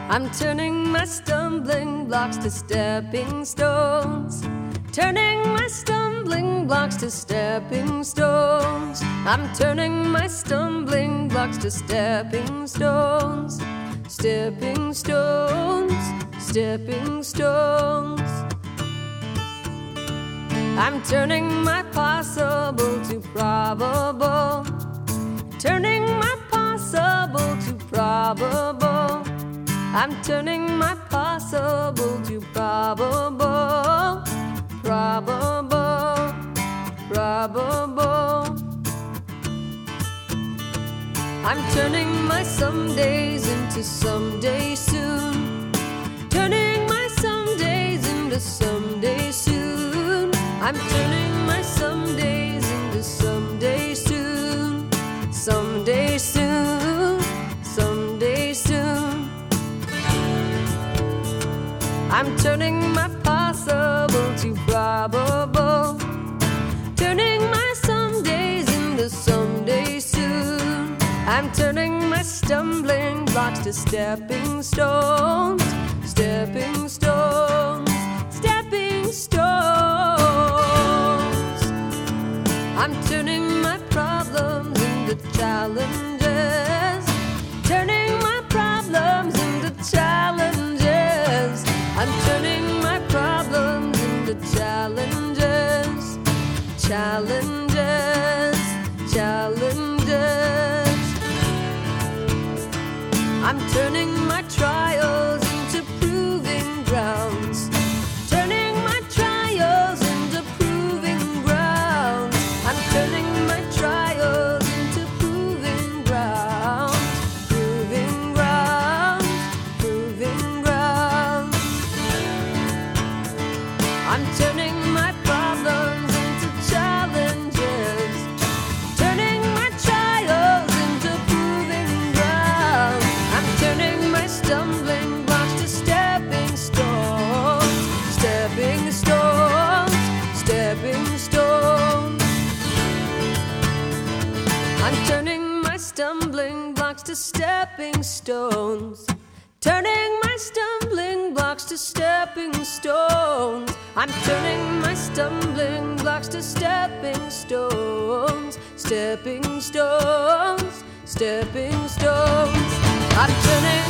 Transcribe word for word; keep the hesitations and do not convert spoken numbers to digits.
I'm turning my stumbling blocks to stepping stones. Turning my stumbling blocks to stepping stones. I'm turning my stumbling blocks to stepping stones. Stepping stones, stepping stones. I'm turning my possible to probable. Turning my possible to probable. I'm turning my possible to probable. Probable, probable. I'm turning my some days into someday soon. Turning my some days into someday soon. I'm turning my some days into someday soon. Someday soon, someday soon. I'm turning my possible to probable. Turning my some days into someday soon. I'm turning my stumbling blocks to stepping stones. Stepping stones, stepping stones. I'm turning my problems into challenges. Turning my problems into challenges. I'm turning my problems into challenges. Challenges, challenges. I'm turning my trials into proving grounds. Turning my trials into proving grounds. I'm turning my trials into proving grounds. Proving grounds, proving grounds. I'm turning my problems into challenges. Turning my trials into proving grounds. I'm turning my stumbling blocks to stepping stones. Stepping stones, stepping stones. I'm turning my stumbling blocks to stepping stones. Turning my stumbling blocks to stepping stones. I'm turning my stumbling blocks to stepping stones. Stepping stones, stepping stones. I'm turning